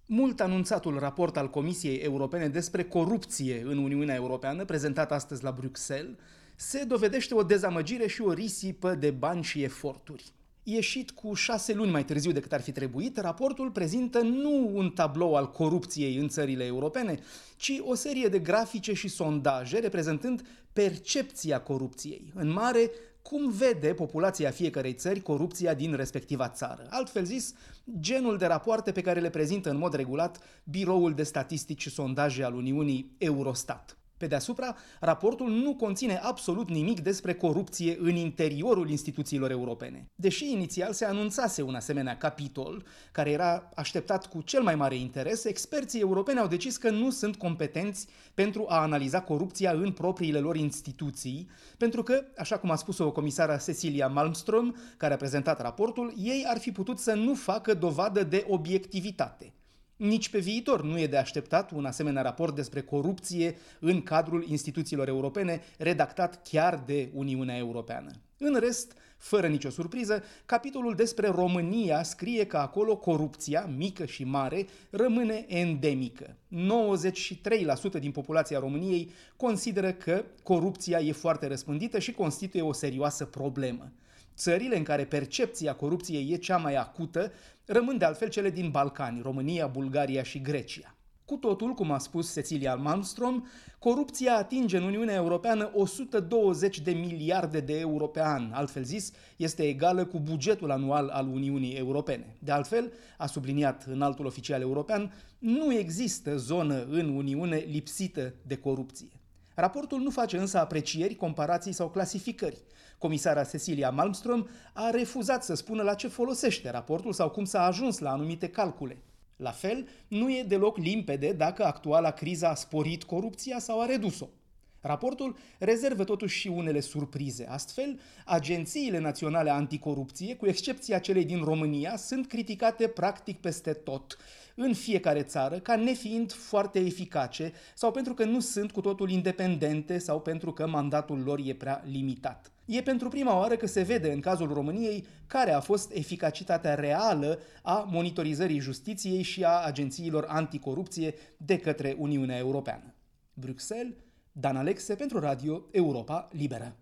Mult anunțatul raport al Comisiei Europene despre corupție în Uniunea Europeană, prezentat astăzi la Bruxelles, se dovedește o dezamăgire și o risipă de bani și eforturi. Ieșit cu 6 luni mai târziu decât ar fi trebuit, raportul prezintă nu un tablou al corupției în țările europene, ci o serie de grafice și sondaje reprezentând percepția corupției. În mare, cum vede populația fiecărei țări corupția din respectiva țară. Altfel zis, genul de rapoarte pe care le prezintă în mod regulat Biroul de Statistici și Sondaje al Uniunii, Eurostat. Pe deasupra, raportul nu conține absolut nimic despre corupție în interiorul instituțiilor europene. Deși inițial se anunțase un asemenea capitol, care era așteptat cu cel mai mare interes, experții europeni au decis că nu sunt competenți pentru a analiza corupția în propriile lor instituții, pentru că, așa cum a spus-o comisara Cecilia Malmström, care a prezentat raportul, ei ar fi putut să nu facă dovadă de obiectivitate. Nici pe viitor nu e de așteptat un asemenea raport despre corupție în cadrul instituțiilor europene, redactat chiar de Uniunea Europeană. În rest, fără nicio surpriză, capitolul despre România scrie că acolo corupția, mică și mare, rămâne endemică. 93% din populația României consideră că corupția e foarte răspândită și constituie o serioasă problemă. Țările în care percepția corupției e cea mai acută rămân de altfel cele din Balcani, România, Bulgaria și Grecia. Cu totul, cum a spus Cecilia Malmström, corupția atinge în Uniunea Europeană 120 de miliarde de euro pe an, altfel zis, este egală cu bugetul anual al Uniunii Europene. De altfel, a subliniat înaltul oficial european, nu există zonă în Uniune lipsită de corupție. Raportul nu face însă aprecieri, comparații sau clasificări. Comisara Cecilia Malmström a refuzat să spună la ce folosește raportul sau cum s-a ajuns la anumite calcule. La fel, nu e deloc limpede dacă actuala criză a sporit corupția sau a redus-o. Raportul rezervă totuși și unele surprize. Astfel, agențiile naționale anticorupție, cu excepția celei din România, sunt criticate practic peste tot, în fiecare țară, ca nefiind foarte eficace sau pentru că nu sunt cu totul independente sau pentru că mandatul lor e prea limitat. E pentru prima oară că se vede în cazul României care a fost eficacitatea reală a monitorizării justiției și a agențiilor anticorupție de către Uniunea Europeană. Bruxelles, Dan Alexe pentru Radio Europa Liberă.